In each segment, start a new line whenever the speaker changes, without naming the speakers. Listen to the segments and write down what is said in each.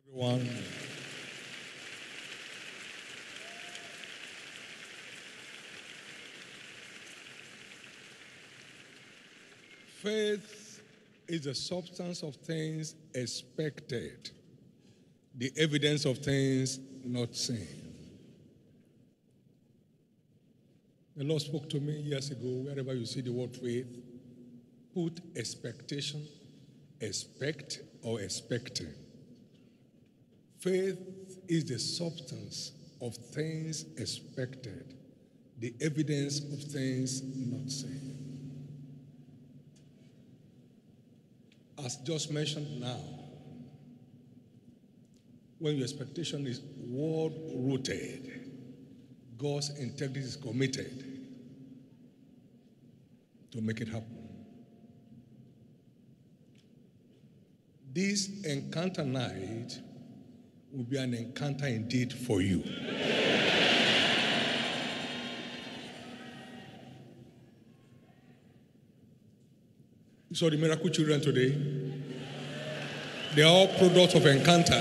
Everyone, faith is the substance of things expected, the evidence of things not seen. The Lord spoke to me years ago, wherever you see the word faith, put expectation, expect, or expecting. Faith is the substance of things expected, the evidence of things not seen. As just mentioned now, when your expectation is word-rooted, God's integrity is committed to make it happen. This encounter night will be an encounter indeed for you. You saw the miracle children today? They are all products of encounter.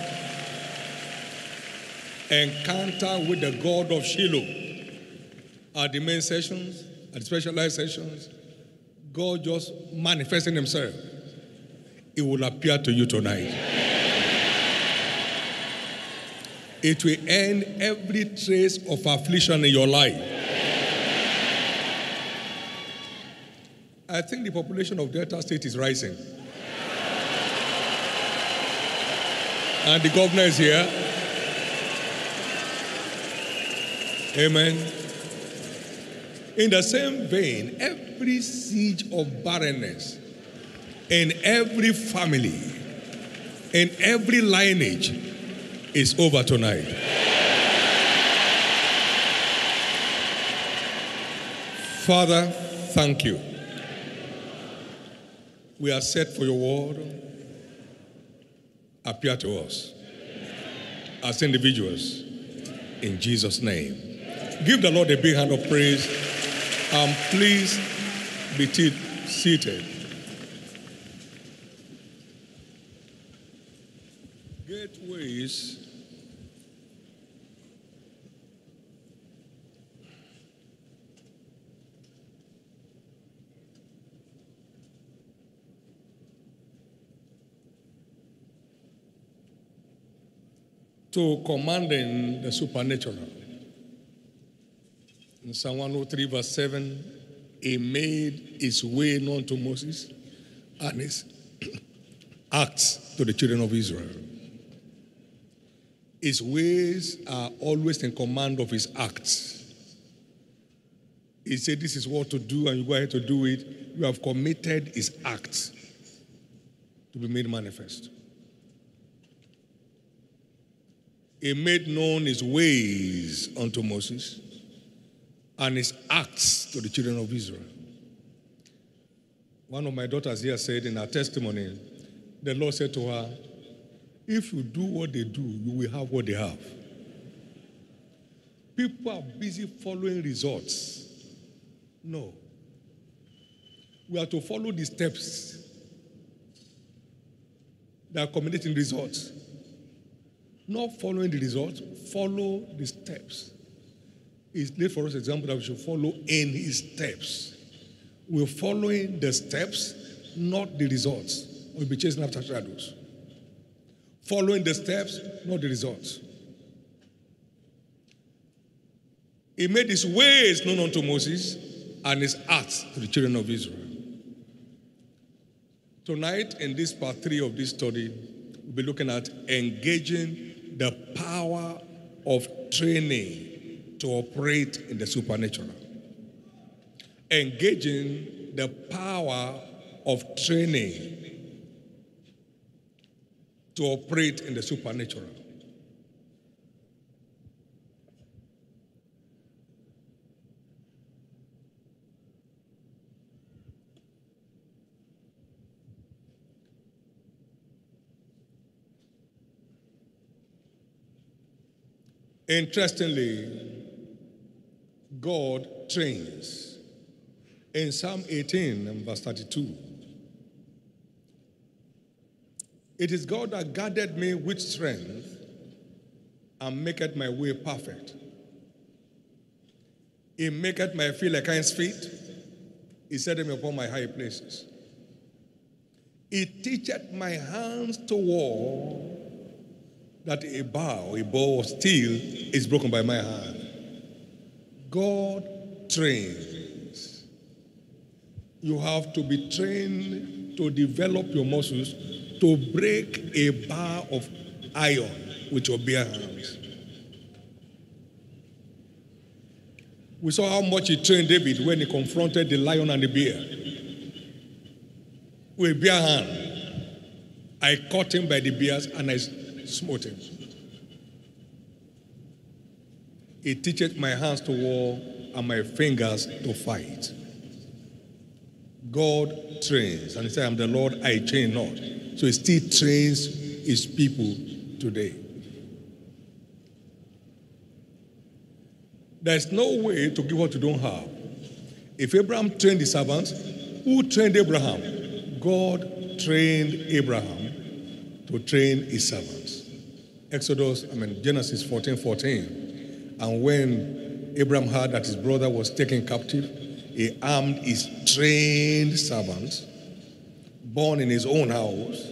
Encounter with the God of Shiloh. At the main sessions, at the specialized sessions, God just manifesting himself. It will appear to you tonight. It will end every trace of affliction in your life. I think the population of Delta State is rising. And the governor is here. Amen. In the same vein, every siege of barrenness in every family, in every lineage is over tonight. Father, thank you. We are set for your word. Appear to us as individuals in Jesus' name. Give the Lord a big hand of praise. Please be seated. Gateways to commanding the supernatural. In Psalm 103, verse 7, he made his way known to Moses and his acts to the children of Israel. His ways are always in command of his acts. He said, this is what to do, and you go ahead to do it. You have committed his acts to be made manifest. He made known his ways unto Moses and his acts to the children of Israel. One of my daughters here said in her testimony, the Lord said to her, if you do what they do, you will have what they have. People are busy following results. No. We are to follow the steps that are accommodating results. Not following the results, follow the steps. He's laid for us an example that we should follow in his steps. We're following the steps, not the results. We'll be chasing after shadows. Following the steps, not the results. He made his ways known unto Moses and his acts to the children of Israel. Tonight, in this part 3 of this study, we'll be looking at engaging the power of training to operate in the supernatural. Engaging the power of training to operate in the supernatural. Interestingly, God trains. In Psalm 18 and verse 32, It is God that guarded me with strength and maketh my way perfect. He maketh my feet like hinds feet. He set me upon my high places. He teacheth my hands to war, that a bow of steel is broken by my hand. God trains. You have to be trained to develop your muscles to break a bar of iron with your bare hands. We saw how much he trained David when he confronted the lion and the bear. With bare hand, I caught him by the bears and I smote him. He teacheth my hands to war and my fingers to fight. God trains. And he said, I am the Lord, I change not. So he still trains his people today. There's no way to give what you don't have. If Abraham trained his servants, who trained Abraham? God trained Abraham to train his servants. Genesis 14:14. And when Abraham heard that his brother was taken captive, he armed his trained servants, born in his own house,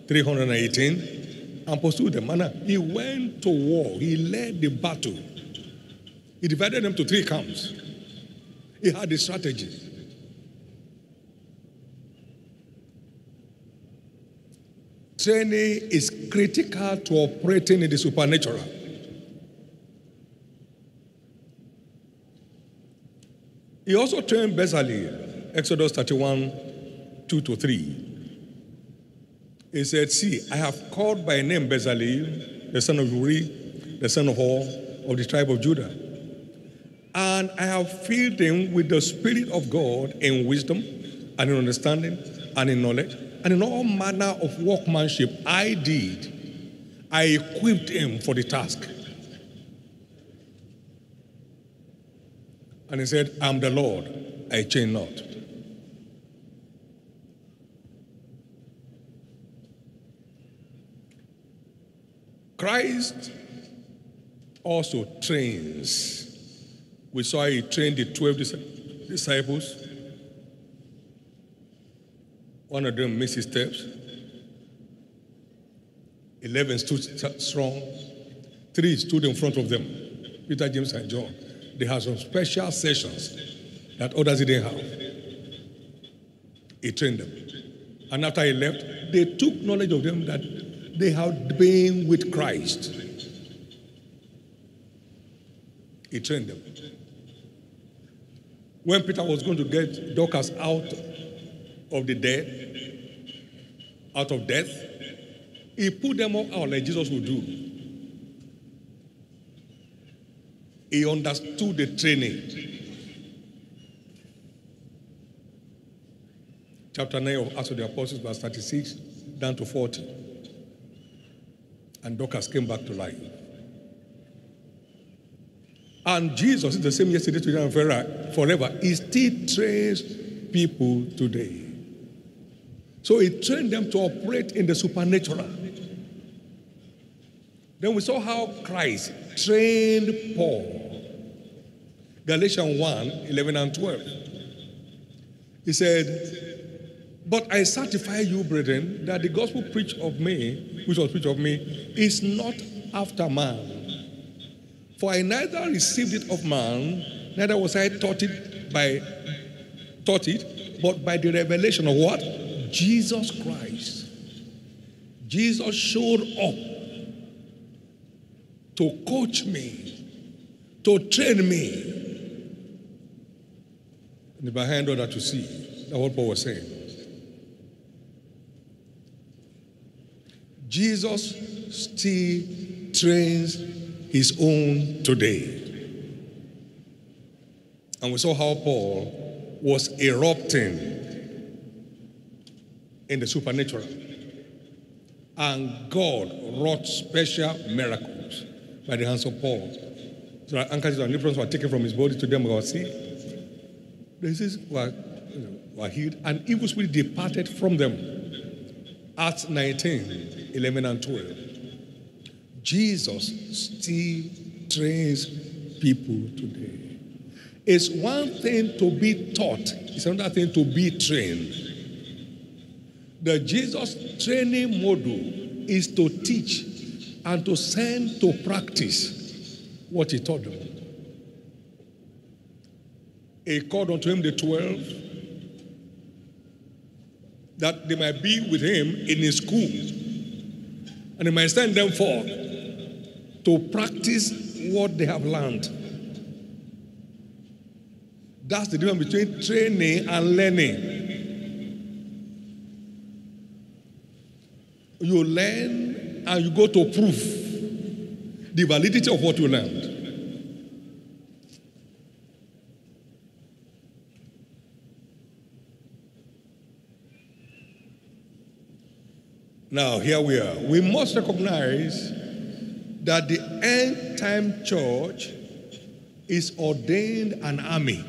318, and pursued them. And he went to war. He led the battle. He divided them to 3 camps. He had a strategy. Training is critical to operating in the supernatural. He also trained Bezalel, Exodus 31, 2-3. He said, see, I have called by name Bezalel, the son of Uri, the son of Hur, of the tribe of Judah. And I have filled him with the Spirit of God in wisdom and in understanding and in knowledge and in all manner of workmanship. I equipped him for the task. And he said, I am the Lord, I change not. Christ also trains. We saw he trained the 12 disciples. One of them missed his steps. 11 stood strong. 3 stood in front of them, Peter, James, and John. They had some special sessions that others didn't have. He trained them. And after he left, they took knowledge of them that they had been with Christ. He trained them. When Peter was going to get Dorcas out of the dead, out of death, he put them all out like Jesus would do. He understood the training. Chapter 9 of Acts of the Apostles, verse 36 down to 40. And Dorcas came back to life. And Jesus is the same yesterday, today, and forever. He still trains people today. So he trained them to operate in the supernatural. Then we saw how Christ trained Paul. Galatians 1:11 and 12. He said, but I certify you, brethren, that the gospel preached of me, which was preached of me, is not after man. For I neither received it of man, neither was I taught it, but by the revelation of what? Jesus Christ. Jesus showed up to coach me, to train me. And behind all that you see, that's what Paul was saying. Jesus still trains his own today. And we saw how Paul was erupting in the supernatural. And God wrought special miracles by the hands of Paul. So that handkerchiefs and aprons were taken from his body to them. God, see, diseases were healed, and evil spirit departed from them. Acts 19, 11 and 12. Jesus still trains people today. It's one thing to be taught, it's another thing to be trained. The Jesus training model is to teach and to send to practice what he taught them. He called unto him the 12 that they might be with him in his school and he might send them forth to practice what they have learned. That's the difference between training and learning. You learn and you go to prove the validity of what you learned. Now, here we are. We must recognize that the end time church is ordained an army.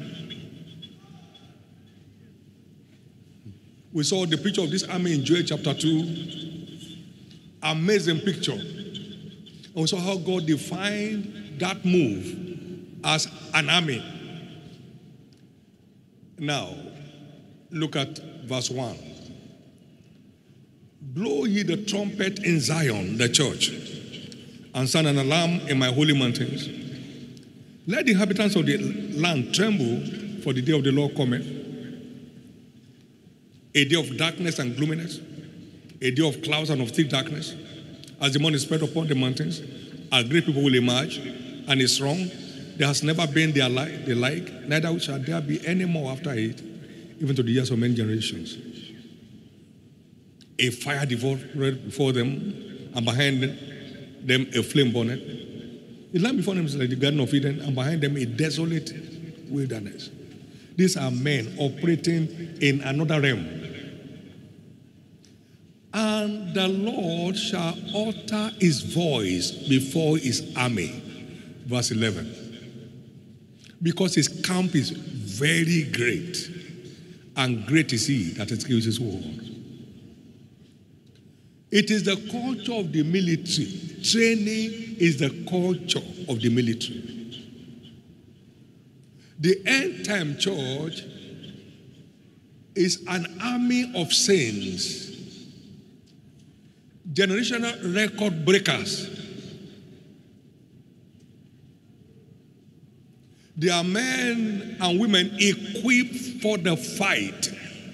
We saw the picture of this army in Joel chapter 2. Amazing picture. And we saw how God defined that move as an army. Now, look at verse 1. Blow ye the trumpet in Zion, the church, and sound an alarm in my holy mountains. Let the inhabitants of the land tremble, for the day of the Lord cometh, a day of darkness and gloominess, a day of clouds and of thick darkness. As the morning is spread upon the mountains, a great people will emerge, and is strong. There has never been the like, neither shall there be any more after it, even to the years of many generations. A fire devoured before them, and behind them a flame burned. The land before them is like the Garden of Eden, and behind them a desolate wilderness. These are men operating in another realm. And the Lord shall utter his voice before his army. Verse 11. Because his camp is very great, and great is he that executes his word. It is the culture of the military. Training is the culture of the military. The end time church is an army of saints, generational record breakers. They are men and women equipped for the fight,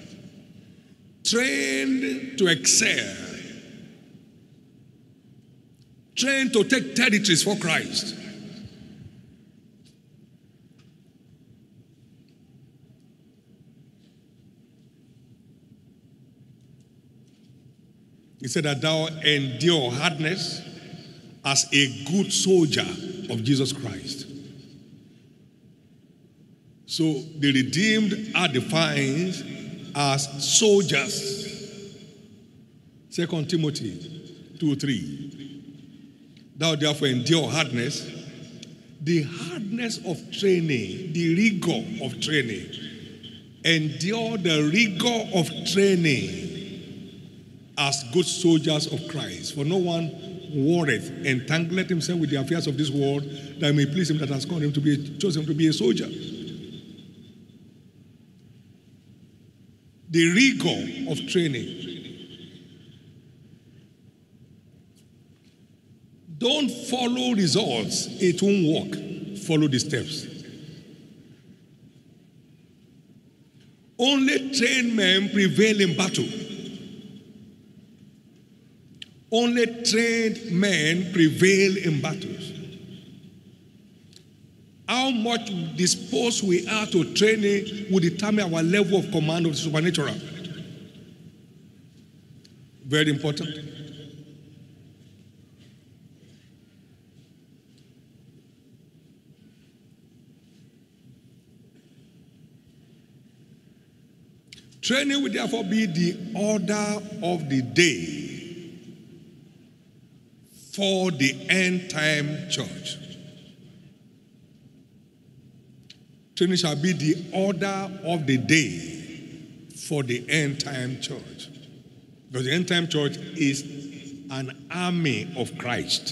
trained to excel, trained to take territories for Christ. He said that thou endure hardness as a good soldier of Jesus Christ. So the redeemed are defined as soldiers. 2 Timothy 2:3. Thou therefore endure hardness, the hardness of training, the rigor of training. Endure the rigor of training as good soldiers of Christ. For no one warreth, entangleth himself with the affairs of this world, that may please him that has called him to be, chosen to be a soldier. The rigor of training. Don't follow results, it won't work. Follow the steps. Only trained men prevail in battle. Only trained men prevail in battles. How much disposed we are to training will determine our level of command of the supernatural. Very important. Training will therefore be the order of the day for the end time church. Training shall be the order of the day for the end time church. Because the end time church is an army of Christ.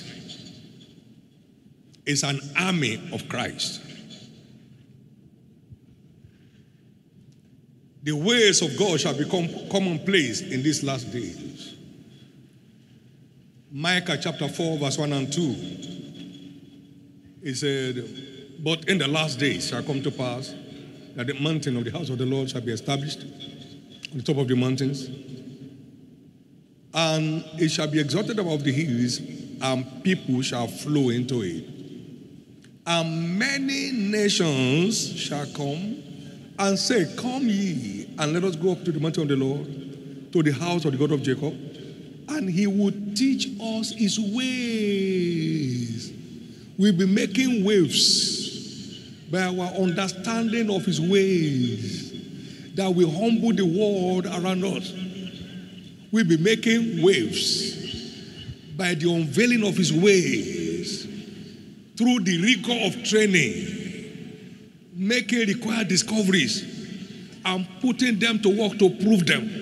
It's an army of Christ. The ways of God shall become commonplace in these last days. Micah chapter 4, verse 1 and 2. He said, but in the last days shall come to pass that the mountain of the house of the Lord shall be established on the top of the mountains, and it shall be exalted above the hills, and people shall flow into it. And many nations shall come and say, come ye, and let us go up to the mountain of the Lord, to the house of the God of Jacob, and he will teach us his ways. We'll be making waves by our understanding of his ways that will humble the world around us. We'll be making waves by the unveiling of his ways through the rigor of training, making required discoveries and putting them to work to prove them.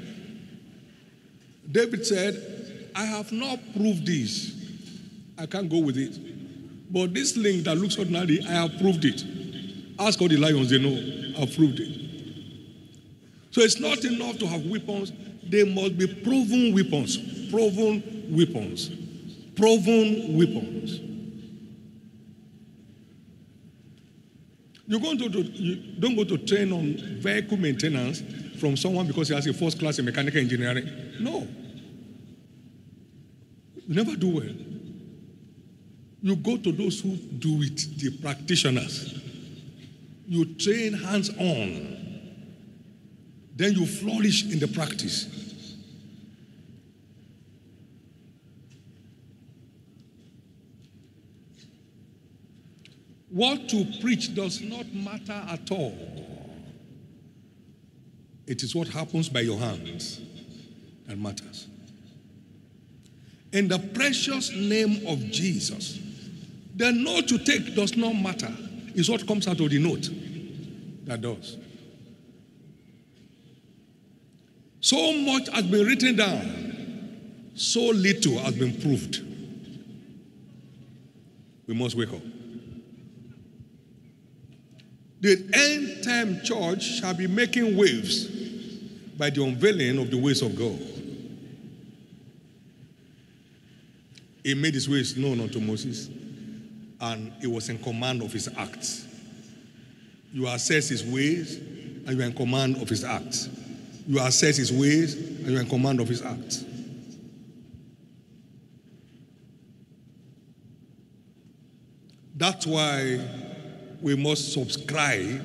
David said, I have not proved this. I can't go with it. But this link that looks ordinary, I have proved it. Ask all the lions, they know, I've proved it. So it's not enough to have weapons. They must be proven weapons. Proven weapons. Proven weapons. You don't go to train on vehicle maintenance from someone because he has a first class in mechanical engineering. No. You never do well. You go to those who do it, the practitioners. You train hands-on. Then you flourish in the practice. What to preach does not matter at all. It is what happens by your hands that matters. In the precious name of Jesus, the note you take does not matter. It's what comes out of the note that does. So much has been written down, so little has been proved. We must wake up. The end time church shall be making waves by the unveiling of the ways of God. He made his ways known unto Moses, and he was in command of his acts. You assess his ways, and you are in command of his acts. You assess his ways, and you are in command of his acts. That's why we must subscribe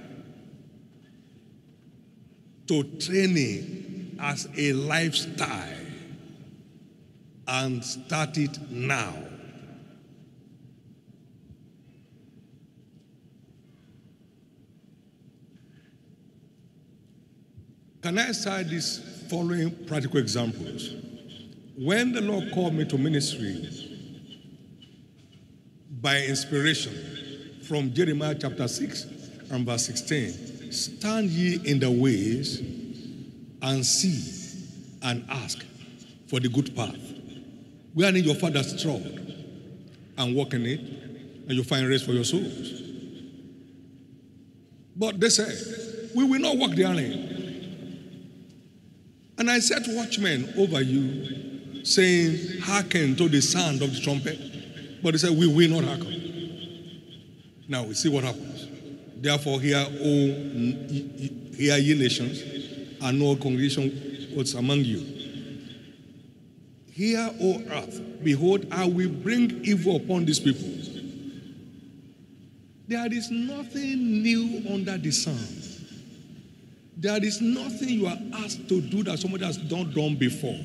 to training as a lifestyle and start it now. Can I cite these following practical examples? When the Lord called me to ministry by inspiration from Jeremiah chapter 6 and verse 16, stand ye in the ways and see and ask for the good path, wherein your fathers trod, and walk in it, and you'll find rest for your souls. But they said, we will not walk therein. And I set watchmen over you, saying, hearken to the sound of the trumpet. But they said, we will not hearken. Now we see what happens. Therefore, hear ye nations, and no congregation was among you. Hear, O earth, behold, I will bring evil upon these people. There is nothing new under the sun. There is nothing you are asked to do that somebody has not done before.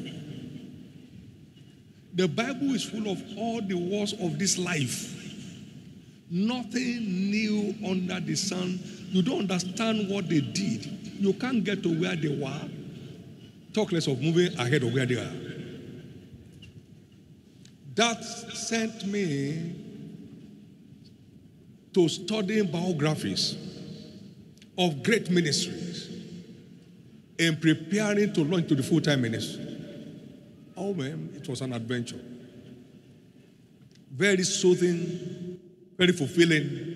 The Bible is full of all the wars of this life. Nothing new under the sun. You don't understand what they did. You can't get to where they were. Talk less of moving ahead of where they are. That sent me to studying biographies of great ministries. in preparing to launch to the full-time ministry. Oh man, it was an adventure. Very soothing, very fulfilling.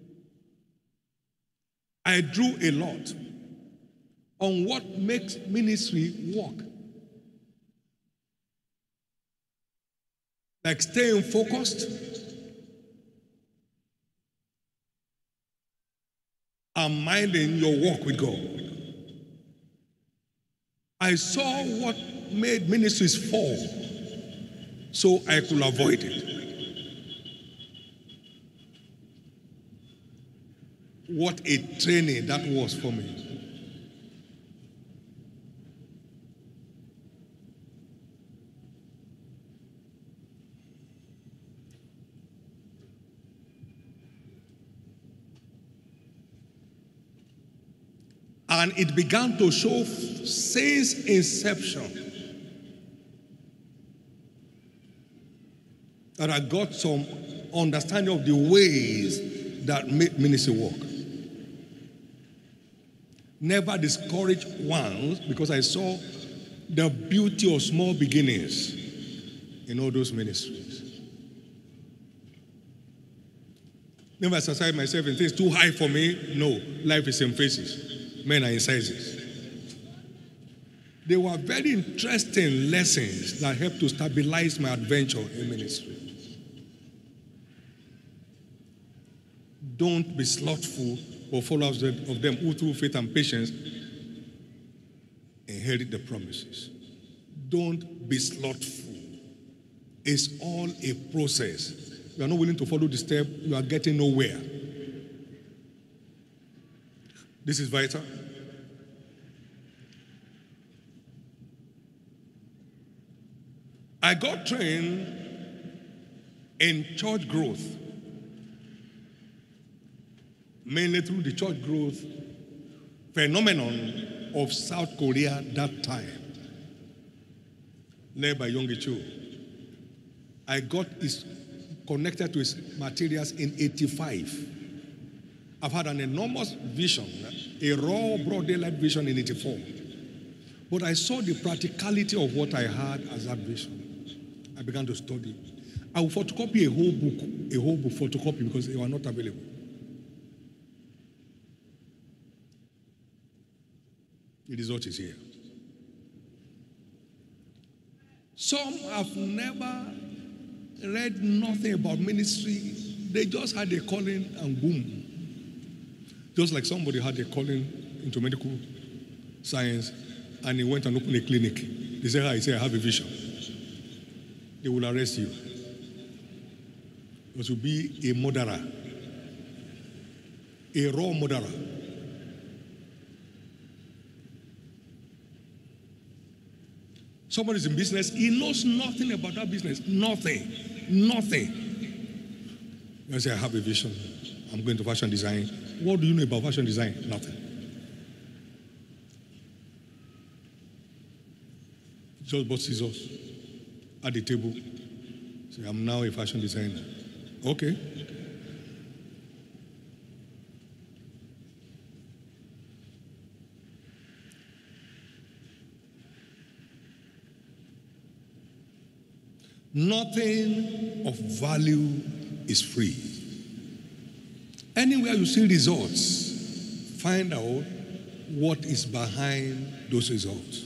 I drew a lot on what makes ministry work. Like staying focused and minding your walk with God. I saw what made ministries fall so I could avoid it. What a training that was for me. And it began to show since inception that I got some understanding of the ways that make ministry work. Never discourage once, because I saw the beauty of small beginnings in all those ministries. Never exercise myself in things too high for me. No, life is in phases. Men are in sizes. They were very interesting lessons that helped to stabilize my adventure in ministry. Don't be slothful or followers of them who through faith and patience inherit the promises. Don't be slothful. It's all a process. You are not willing to follow the step, you are getting nowhere. This is vital. I got trained in church growth, mainly through the church growth phenomenon of South Korea that time, led by Yonggi Cho. I got connected to his materials in 85. I've had an enormous vision, a raw, broad daylight vision in 84. But I saw the practicality of what I had as that vision. I began to study. I would photocopy a whole book photocopy because they were not available. The result is here. Some have never read nothing about ministry. They just had a calling and boom. Just like somebody had a calling into medical science and he went and opened a clinic. They say, I have a vision. They will arrest you. Because you'll be a murderer. A raw murderer. Somebody is in business, he knows nothing about that business. Nothing. You say, I have a vision. I'm going to fashion design. What do you know about fashion design? Nothing. Just bought scissors at the table. Say, I'm now a fashion designer. Okay. Nothing of value is free. Anywhere you see results, find out what is behind those results.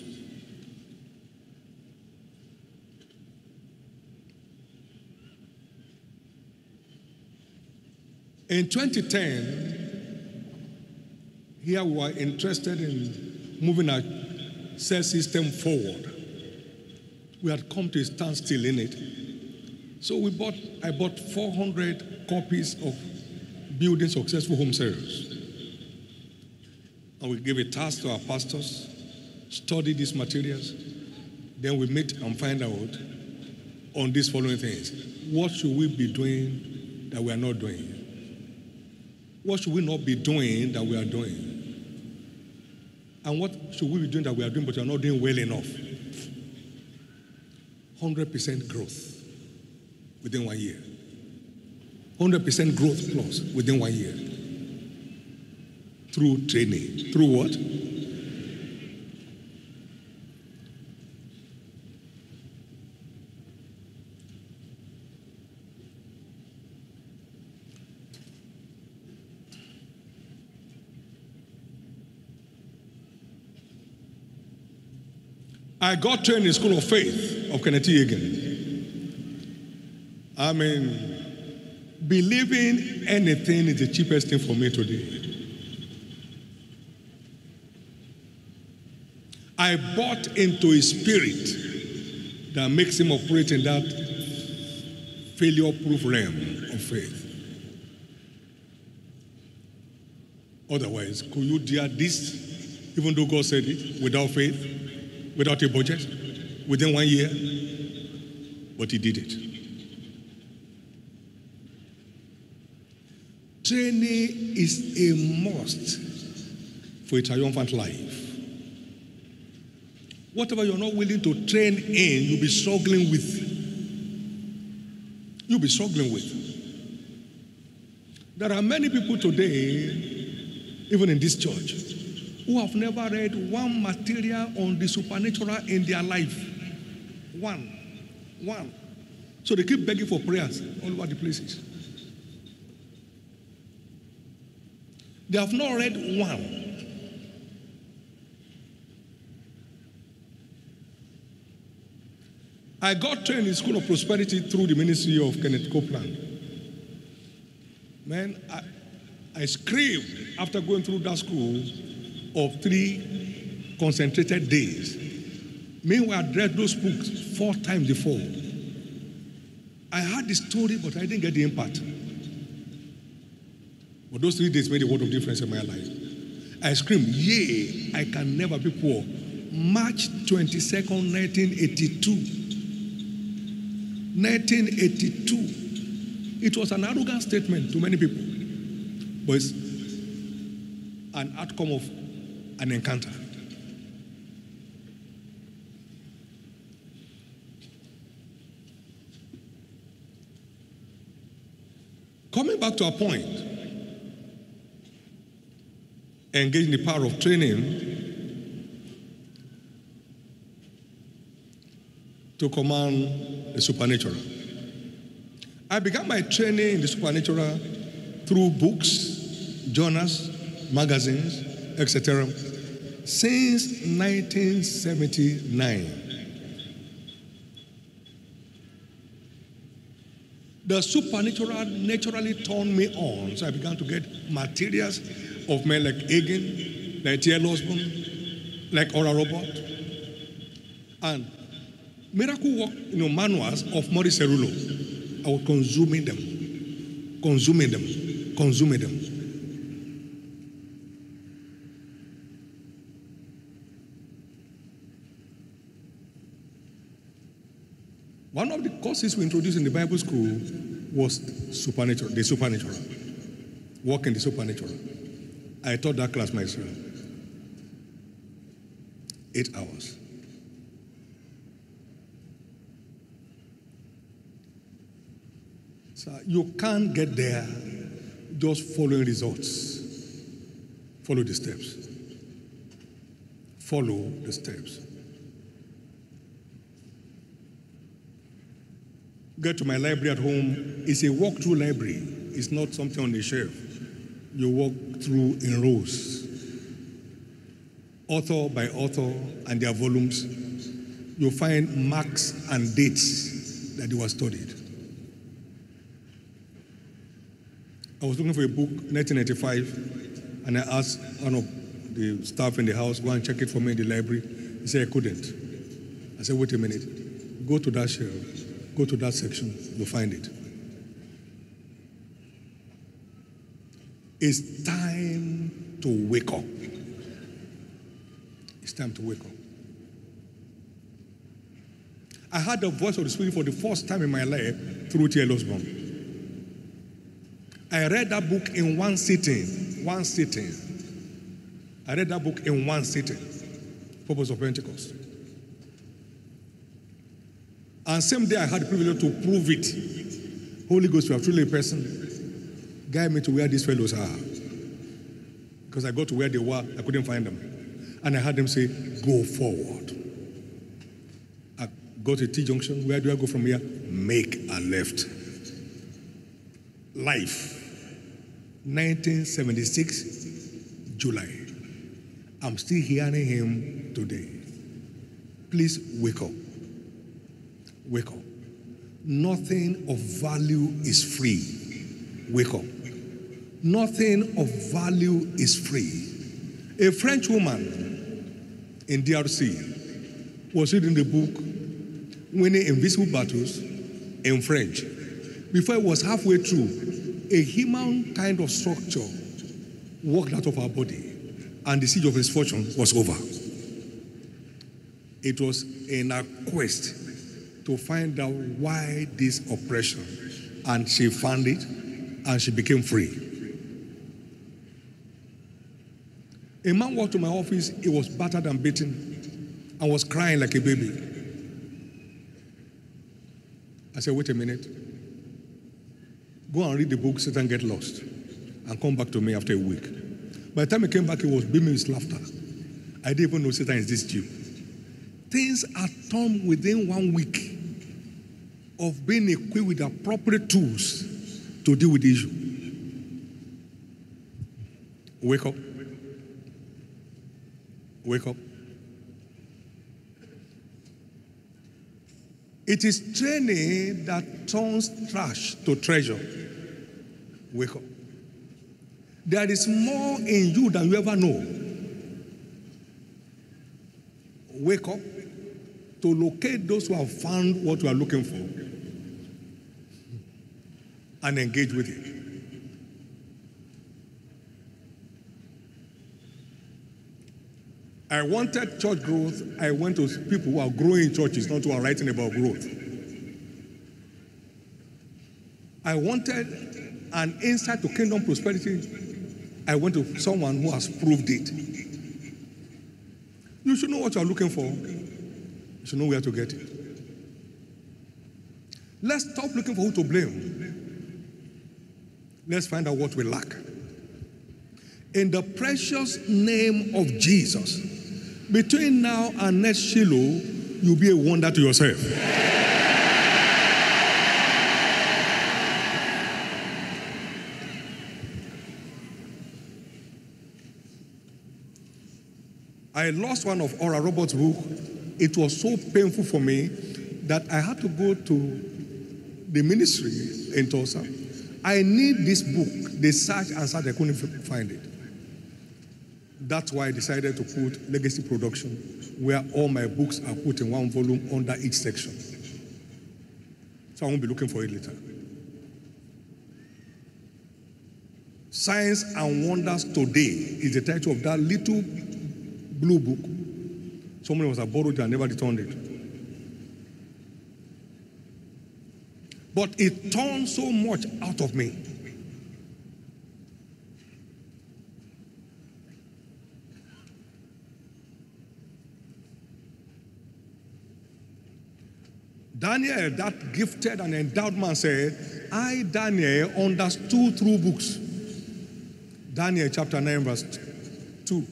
In 2010, here we were interested in moving our cell system forward. We had come to a standstill in it. So I bought 400 copies of Building Successful Home Sales. And we gave a task to our pastors, study these materials. Then we meet and find out on these following things. What should we be doing that we are not doing? What should we not be doing that we are doing? And what should we be doing that we are doing but we are not doing well enough? 100% growth within 1 year. 100% growth plus within 1 year. Through training. Through what? I got trained in the School of Faith of Kenneth Hagin. I mean, believing anything is the cheapest thing for me today. I bought into a spirit that makes him operate in that failure-proof realm of faith. Otherwise, could you dare this, even though God said it, without faith, without a budget, within 1 year? But he did it. Training is a must for a triumphant life. Whatever you're not willing to train in, you'll be struggling with. You'll be struggling with. There are many people today, even in this church, who have never read one material on the supernatural in their life. One. So they keep begging for prayers all over the places. They have not read one. I got trained in the School of Prosperity through the ministry of Kenneth Copeland. Man, I screamed after going through that school of 3 concentrated days. Meanwhile, I read those books 4 times before. I heard the story, but I didn't get the impact. But those 3 days made a world of difference in my life. I screamed, yay, I can never be poor. March 22nd, 1982. 1982. It was an arrogant statement to many people, but it's an outcome of an encounter. Coming back to our point, engaging the power of training to command the supernatural. I began my training in the supernatural through books, journals, magazines, etc. since 1979. The supernatural naturally turned me on, so I began to get materials of men like Hagin, like T.L. Osborne, like Oral Roberts, and miracle work, manuals of Maurice Cerullo. I was consuming them. One of the courses we introduced in the Bible school was the supernatural. Walk in the supernatural. I taught that class myself. 8 hours. So you can't get there just following results. Follow the steps. Follow the steps. Get to my library at home. It's a walk-through library. It's not something on the shelf. You walk through in rows. Author by author and their volumes. You'll find marks and dates that they were studied. I was looking for a book, 1995, and I asked one of the staff in the house, go and check it for me in the library. He said, I couldn't. I said, wait a minute. Go to that shelf, go to that section, you'll find it. It's time to wake up. It's time to wake up. I heard the voice of the Spirit for the first time in my life through T.L. Osborne. I read that book in one sitting. I read that book in one sitting. Purpose of Pentecost. And same day I had the privilege to prove it. Holy Ghost, you are truly a person. Guide me to where these fellows are. Because I got to where they were, I couldn't find them. And I heard them say, go forward. I got to T-junction. Where do I go from here? Make a left. Life. 1976, July. I'm still hearing him today. Please wake up. Wake up. Nothing of value is free. Wake up. Nothing of value is free. A French woman in DRC was reading the book Winning Invisible Battles in French. Before it was halfway through, a human kind of structure walked out of her body, and the siege of misfortune was over. It was in a quest to find out why this oppression, and she found it, and she became free. A man walked to my office. He was battered and beaten and was crying like a baby. I said, wait a minute. Go and read the book, Satan Get Lost, and come back to me after a week. By the time he came back, he was beaming with laughter. I didn't even know Satan is this cheap. Things are turned within 1 week of being equipped with the appropriate tools to deal with the issue. Wake up. Wake up. It is training that turns trash to treasure. Wake up. There is more in you than you ever know. Wake up to locate those who have found what you are looking for and engage with it. I wanted church growth. I went to people who are growing churches, not who are writing about growth. I wanted an insight to kingdom prosperity. I went to someone who has proved it. You should know what you are looking for. You should know where to get it. Let's stop looking for who to blame. Let's find out what we lack. In the precious name of Jesus, between now and next Shiloh, you'll be a wonder to yourself. I lost one of Oral Roberts' book. It was so painful for me that I had to go to the ministry in Tulsa. I need this book. They searched and searched, I couldn't find it. That's why I decided to put Legacy Production, where all my books are put in one volume under each section. So I won't be looking for it later. Signs and Wonders Today is the title of that little blue book. Someone was borrowed and never returned it. But it turned so much out of me. Daniel, that gifted and endowed man, said, I, Daniel, understood through books. Daniel chapter 9, verse 2.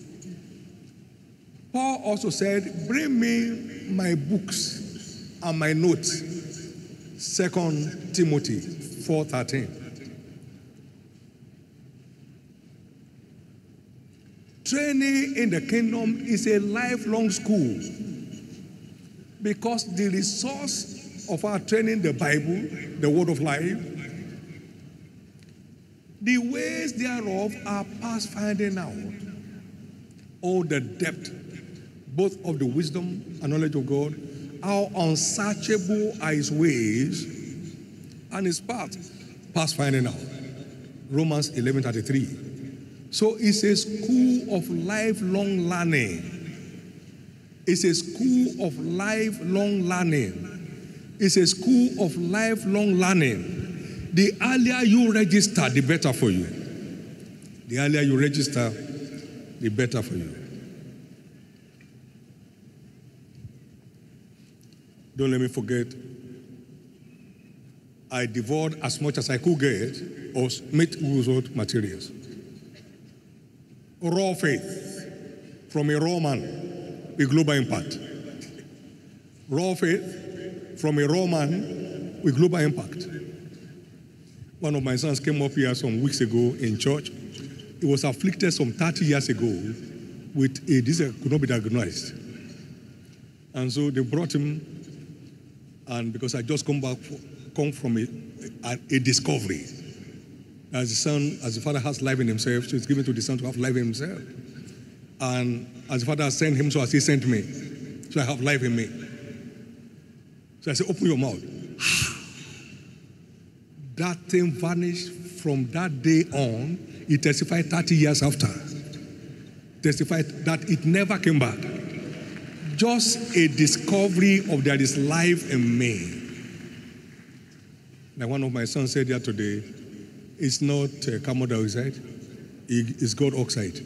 Paul also said, bring me my books and my notes. 2 Timothy 4:13. Training in the kingdom is a lifelong school, because the resource of our training, the Bible, the word of life, the ways thereof are past finding out. Oh, the depth, both of the wisdom and knowledge of God, how unsearchable are his ways and his paths, past finding out. Romans 11:33. So it's a school of lifelong learning. It's a school of lifelong learning. It's a school of lifelong learning. The earlier you register, the better for you. The earlier you register, the better for you. Don't let me forget, I devoured as much as I could get of Smith Wigglesworth materials. Raw faith from a raw man with global impact. Raw faith from a raw man with global impact. One of my sons came up here some weeks ago in church. He was afflicted some 30 years ago with a disease that could not be diagnosed. And so they brought him, and because I just come from a discovery. As the Son, as the Father has life in himself, so it's given to the Son to have life in himself. And as the Father has sent him, so has he sent me. So I have life in me. So I said, open your mouth. That thing vanished from that day on. He testified 30 years after. Testified that it never came back. Just a discovery of there is life in me. Like one of my sons said here today, it's not carbon dioxide, it's gold oxide.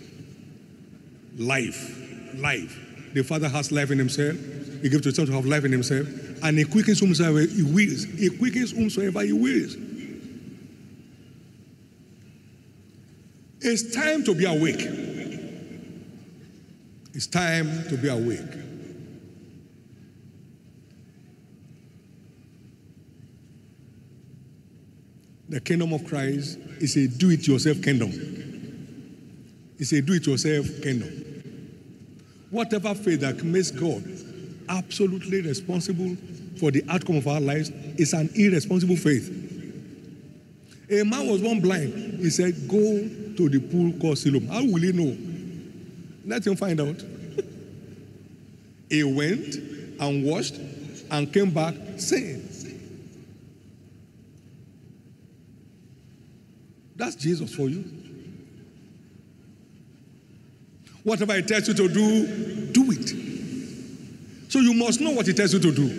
Life. The Father has life in himself. He gives to the Son to have life in himself. And he quickens whomsoever he wills. He quickens whomsoever he wills. It's time to be awake. It's time to be awake. The kingdom of Christ is a do-it-yourself kingdom. It's a do-it-yourself kingdom. Whatever faith that makes God absolutely responsible for the outcome of our lives is an irresponsible faith. A man was born blind. He said, go to the pool called Siloam. How will he know? Let him find out. He went and washed and came back saying, that's Jesus for you. Whatever he tells you to do, do it. So you must know what he tells you to do.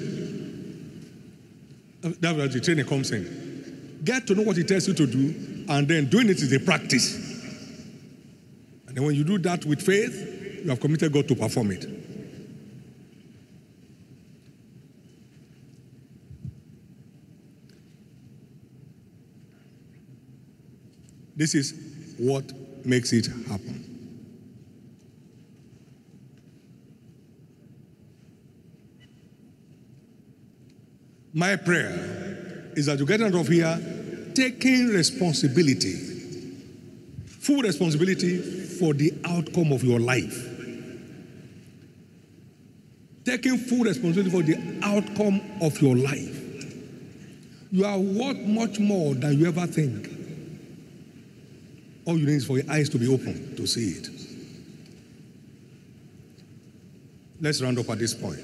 That's where the training comes in. Get to know what he tells you to do, and then doing it is a practice. And then when you do that with faith, you have committed God to perform it. This is what makes it happen. My prayer is that you get out of here taking responsibility, full responsibility for the outcome of your life. Taking full responsibility for the outcome of your life. You are worth much more than you ever think. All you need is for your eyes to be open to see it. Let's round up at this point.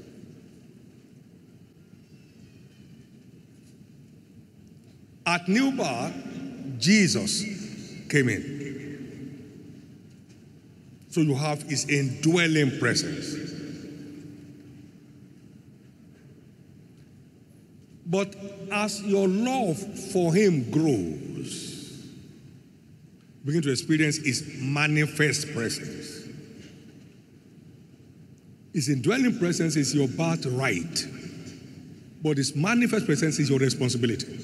At new birth, Jesus came in. So you have his indwelling presence. But as your love for him grows, begin to experience his manifest presence. His indwelling presence is your birthright, but his manifest presence is your responsibility.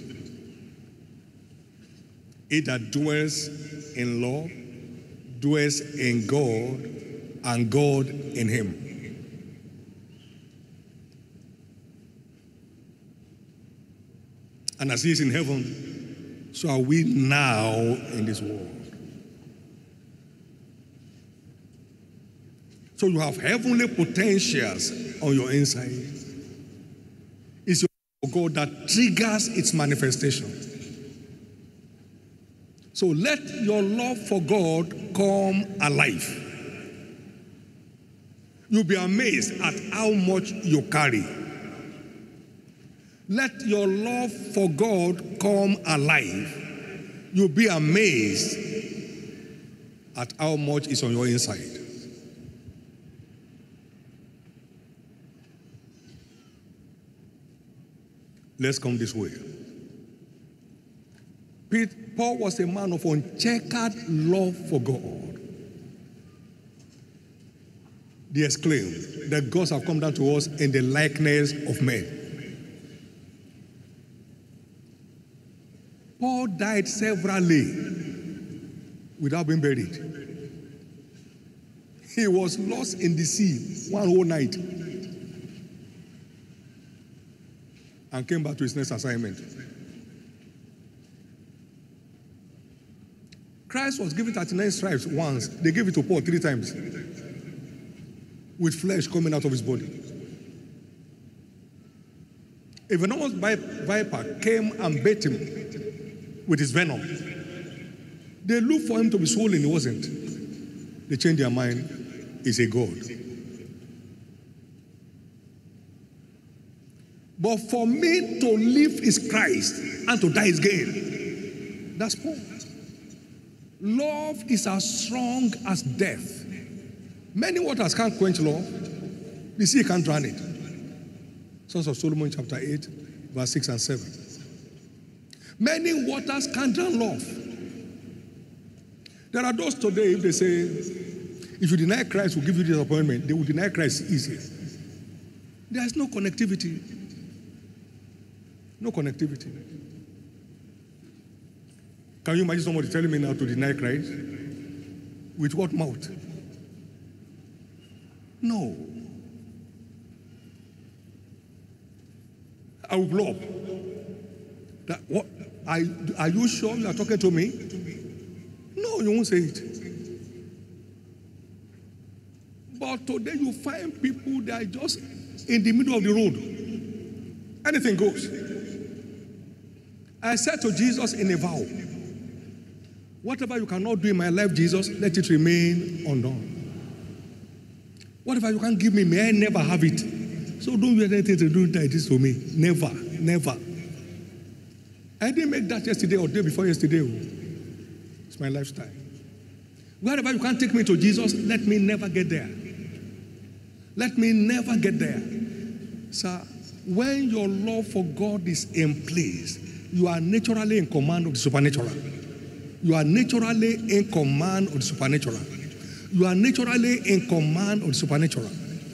He that dwells in love dwells in God, and God in him. And as he is in heaven, so are we now in this world. So you have heavenly potentials on your inside. It's your God that triggers its manifestation. So let your love for God come alive. You'll be amazed at how much you carry. Let your love for God come alive. You'll be amazed at how much is on your inside. Let's come this way. Paul was a man of uncheckered love for God. They exclaimed that gods have come down to us in the likeness of men. Paul died severally without being buried. He was lost in the sea one whole night and came back to his next assignment. Christ was given 39 stripes once. They gave it to Paul 3 times. with flesh coming out of his body. A venomous viper came and bit him with his venom. They looked for him to be swollen, he wasn't. They changed their mind, he's a god. But for me to live is Christ and to die is gain. That's Paul. Love is as strong as death. Many waters can't quench love. The sea can't drown it. Sons of Solomon chapter 8, verse 6 and 7. Many waters can't drown love. There are those today, if they say, if you deny Christ, we'll give you disappointment, they will deny Christ easy. There is no connectivity. No connectivity. Can you imagine somebody telling me now to deny Christ? With what mouth? No. I will blow up. That, what? Are you sure you are talking to me? No, you won't say it. But today you find people that are just in the middle of the road. Anything goes. I said to Jesus in a vow, whatever you cannot do in my life, Jesus, let it remain undone. Whatever you can't give me, may I never have it. So don't do anything to do this to me. Never, never. I didn't make that yesterday or day before yesterday. It's my lifestyle. Wherever you can't take me to Jesus, let me never get there. Let me never get there. Sir, when your love for God is in place, you are naturally in command of the supernatural. You are naturally in command of the supernatural. You are naturally in command of the supernatural.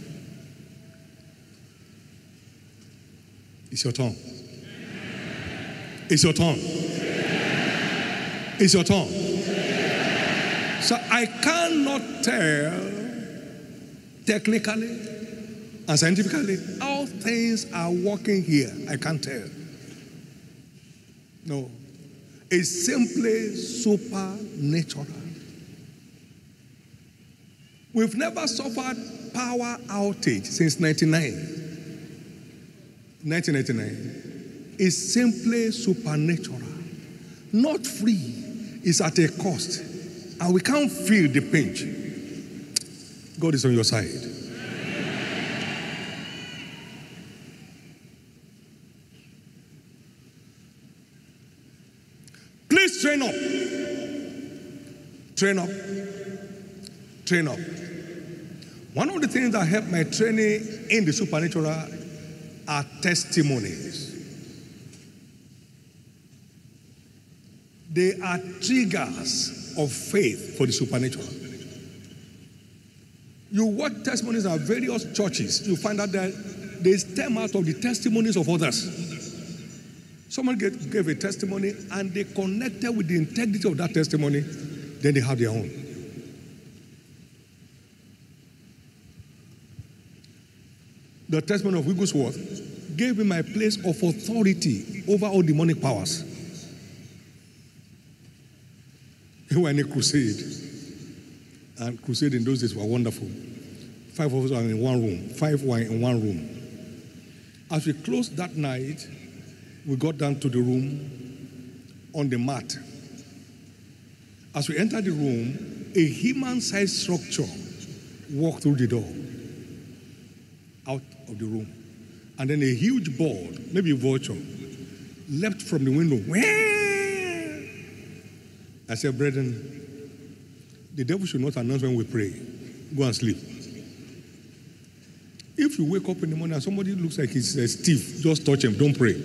It's your turn. It's your turn. It's your turn. So I cannot tell technically and scientifically how things are working here. I can't tell. No. It's simply supernatural. We've never suffered power outage since 1999. It's simply supernatural. Not free. It's at a cost. And we can't feel the pinch. God is on your side. Please train up. Train up. Train up. One of the things that helped my training in the supernatural are testimonies. They are triggers of faith for the supernatural. You watch testimonies at various churches, you find out that they stem out of the testimonies of others. Someone gave a testimony and they connected with the integrity of that testimony, then they have their own. The testimony of Wigglesworth gave me my place of authority over all demonic powers. We were in a crusade. And crusade in those days were wonderful. 5 of us were in one room. 5 were in one room. As we closed that night, we got down to the room on the mat. As we entered the room, a human-sized structure walked through the door, out of the room. And then a huge bird, maybe a vulture, leapt from the window. I said, brethren, the devil should not announce when we pray. Go and sleep. If you wake up in the morning and somebody looks like he's a thief, just touch him, don't pray.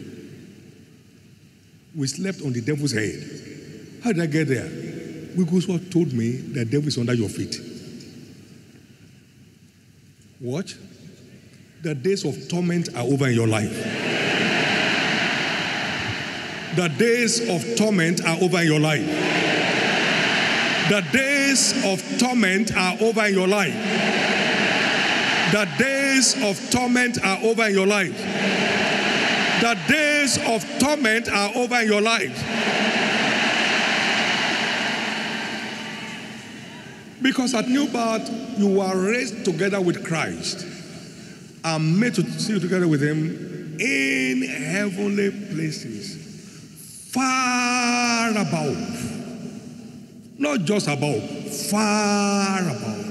We slept on the devil's head. How did I get there? Wigglesworth told me the devil is under your feet. Watch. The days of torment are over in your life. The days of torment are over in your life. The days of torment are over in your life. The days of torment are over in your life. The days of torment are over in your life. Because at new birth, you are raised together with Christ and made to sit together with him in heavenly places, far above. Not just above, far above.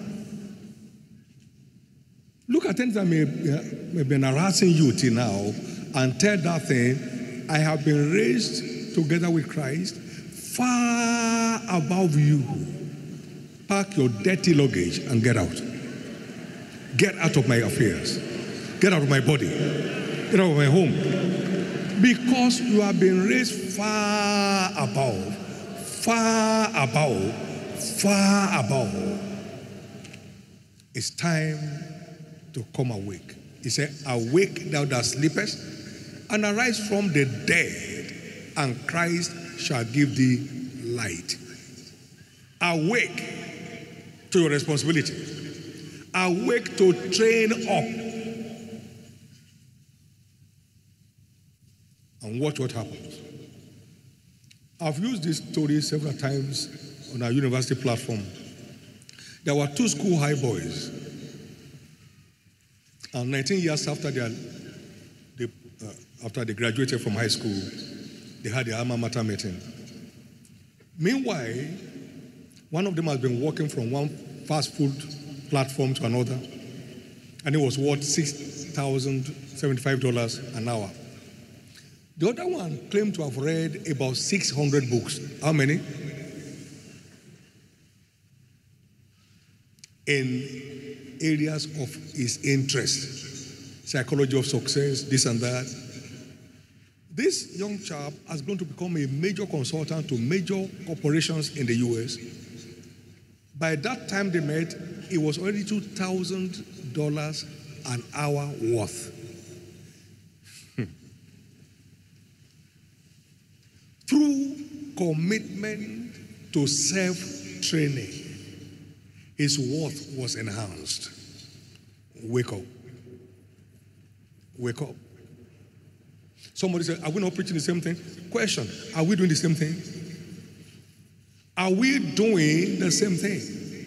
Look at things that may be harassing you till now and tell that thing, I have been raised together with Christ far above you. Pack your dirty luggage and get out. Get out of my affairs. Get out of my body. Get out of my home. Because you have been raised far above. Far above. Far above. It's time to come awake. He said, awake thou that sleepest, and arise from the dead, and Christ shall give thee light. Awake to your responsibility. Awake to train up. And watch what happens. I've used this story several times on our university platform. There were two school high boys. And 19 years after they graduated from high school, they had their alma mater meeting. Meanwhile, one of them has been working from one fast food platform to another, and it was worth $6,075 an hour. The other one claimed to have read about 600 books. How many? In areas of his interest, psychology of success, this and that. This young chap has going to become a major consultant to major corporations in the US. By that time they met, it was already $2,000 an hour worth. Through commitment to self-training, his worth was enhanced. Wake up. Wake up. Somebody said, are we not preaching the same thing? Question, are we doing the same thing? Are we doing the same thing?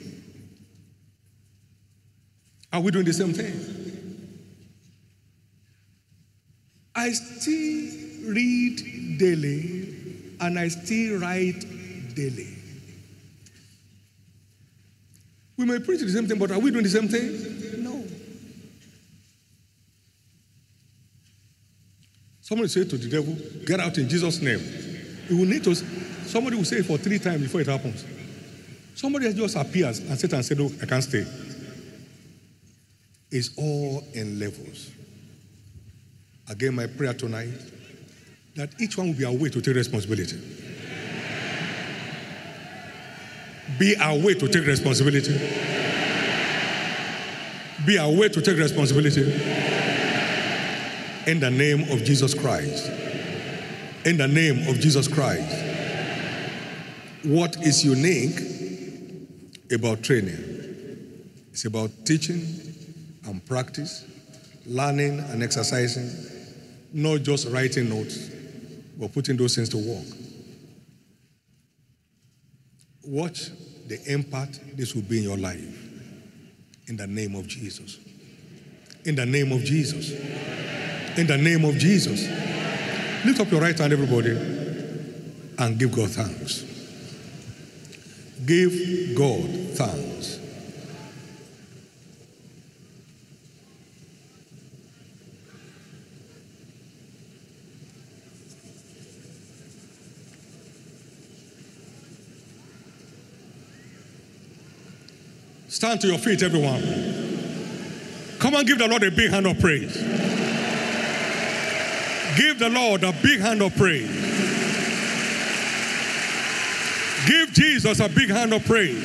Are we doing the same thing? I still read daily and I still write daily. We may preach the same thing, but are we doing the same thing? No. Somebody say to the devil, get out in Jesus' name. He will need to, somebody will say it for 3 times before it happens. Somebody just appears and Satan said, no, I can't stay. It's all in levels. Again, my prayer tonight, that each one will be aware to take responsibility. Be aware to take responsibility. Be aware to take responsibility. In the name of Jesus Christ. In the name of Jesus Christ. What is unique about training? It's about teaching and practice, learning and exercising, not just writing notes, but putting those things to work. Watch the impact this will be in your life. In the name of Jesus. In the name of Jesus. In the name of Jesus. Lift up your right hand, everybody, and give God thanks. Give God thanks. Stand to your feet, everyone. Come and give the Lord a big hand of praise. Give the Lord a big hand of praise. Give Jesus a big hand of praise.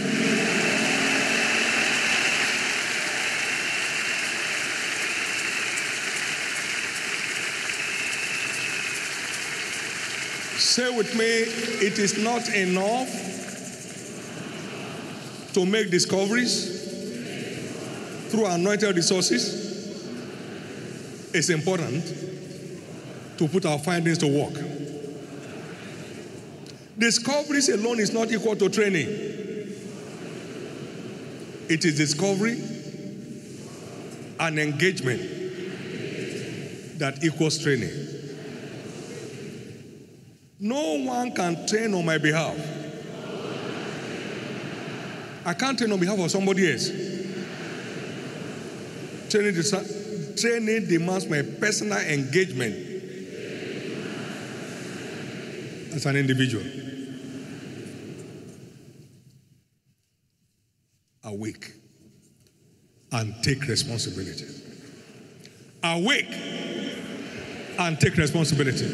Say with me, it is not enough to make discoveries through anointed resources. It's important to put our findings to work. Discoveries alone is not equal to training. It is discovery and engagement that equals training. No one can train on my behalf. I can't train on behalf of somebody else. Training demands my personal engagement as an individual. Awake and take responsibility. Awake and take responsibility.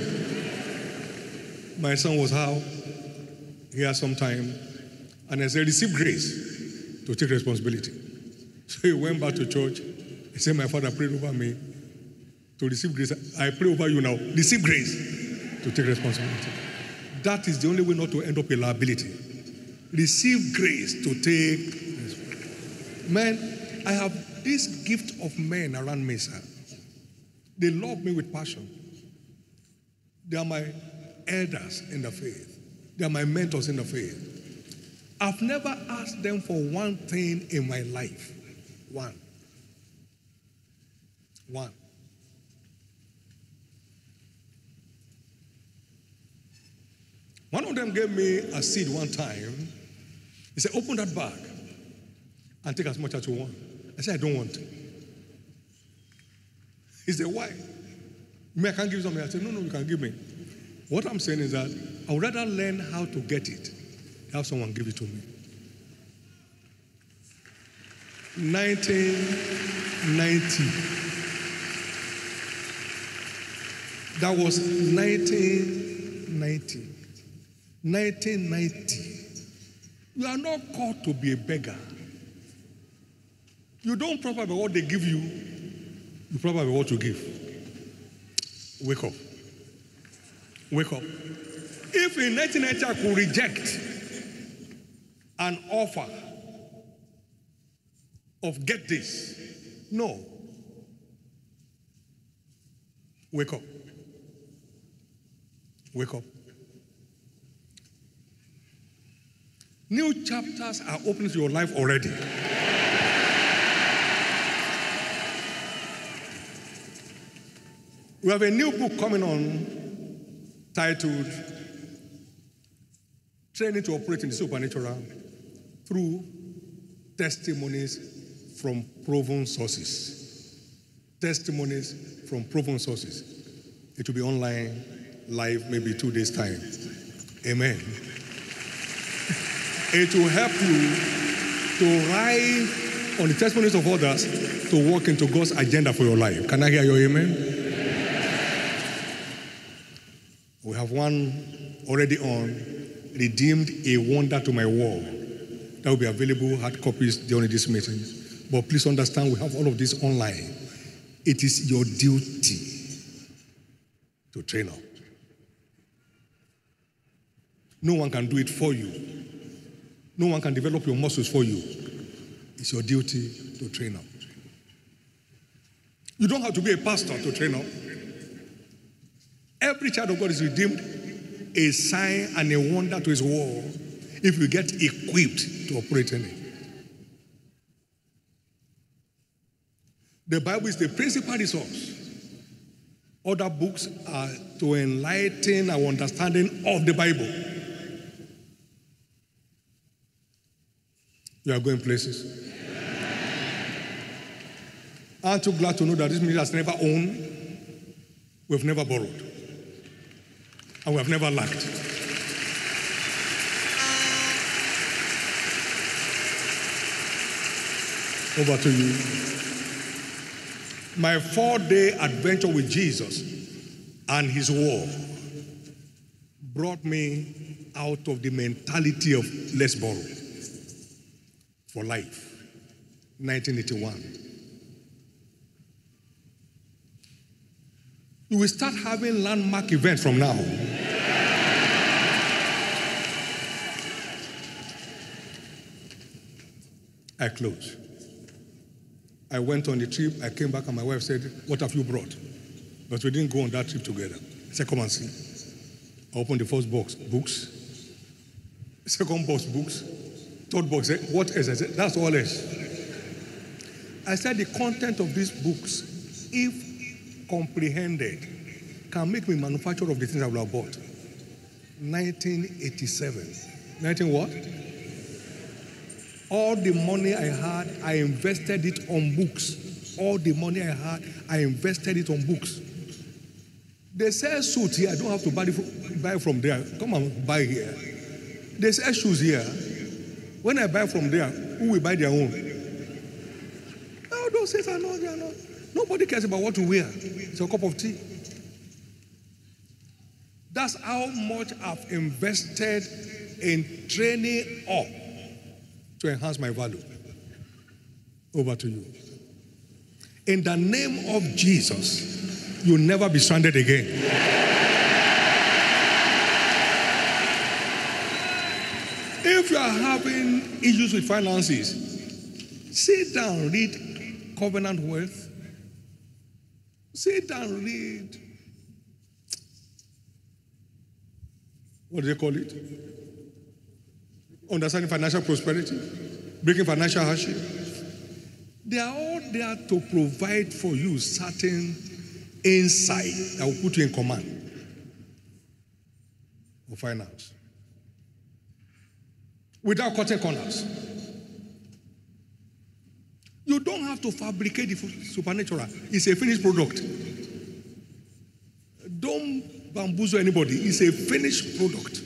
My son was how? He had some time, and I said, receive grace to take responsibility. So he went back to church. He said, my father prayed over me to receive grace. I pray over you now. Receive grace to take responsibility. That is the only way not to end up a liability. Receive grace to take responsibility. Man, I have this gift of men around me, sir. They love me with passion. They are my elders in the faith. They are my mentors in the faith. I've never asked them for one thing in my life. One. One of them gave me a seed one time. He said, open that bag and take as much as you want. I said, I don't want. He said, why? I can't give you something. I said, no, you can give me. What I'm saying is that I would rather learn how to get it, have someone give it to me. 1990. That was 1990. 1990. You are not called to be a beggar. You don't profit by what they give you. You profit by what you give. Wake up. Wake up. If in 1990 I could reject an offer of get this, no. Wake up. Wake up. New chapters are opening to your life already. We have a new book coming on titled Training to Operate in the Supernatural Through Testimonies from Proven Sources. Testimonies from proven sources. It will be online, live, maybe 2 days' time. Amen. It will help you to ride on the testimonies of others to walk into God's agenda for your life. Can I hear your amen? We have one already on, Redeemed, a Wonder to My World. That will be available, hard copies during this meeting. But please understand, we have all of this online. It is your duty to train up. No one can do it for you. No one can develop your muscles for you. It's your duty to train up. You don't have to be a pastor to train up. Every child of God is redeemed, a sign and a wonder to his world if you get equipped to operate in it. The Bible is the principal resource. Other books are to enlighten our understanding of the Bible. You are going places. Aren't you glad to know that this ministry has never owned? We've never borrowed. And we have never lacked. Over to you. My 4-day adventure with Jesus and his word brought me out of the mentality of let's borrow for life. 1981. You will start having landmark events from now. I close. I went on the trip. I came back and my wife said, what have you brought? But we didn't go on that trip together. I said, come and see. I opened the first box, books. Second box, books. Third box, said, what else? I said, that's all else. I said the content of these books, if comprehended, can make me manufacturer of the things I will have bought. 1987. 19 what? All the money I had, I invested it on books. All the money I had, I invested it on books. They sell suits here. I don't have to buy from there. Come and buy here. They sell shoes here. When I buy from there, who will buy their own? No, those things are not. They are not. Nobody cares about what to wear. It's a cup of tea. That's how much I've invested in training up to enhance my value. Over to you. In the name of Jesus, you'll never be stranded again. If you are having issues with finances, sit down, read Covenant Wealth. Sit down, read, what do they call it? Understanding Financial Prosperity, Breaking Financial Hardship. They are all there to provide for you certain insight that will put you in command of finance. Without cutting corners. You don't have to fabricate the supernatural. It's a finished product. Don't bamboozle anybody. It's a finished product.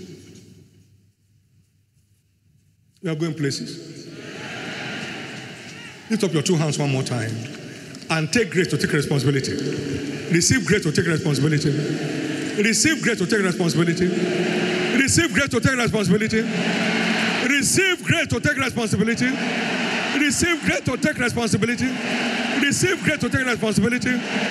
We are going places. Lift up your two hands one more time and take grace to take responsibility. Receive grace to take responsibility. Receive grace to take responsibility. Receive grace to take responsibility. Receive grace to take responsibility. Receive grace to take responsibility. Receive grace to take responsibility.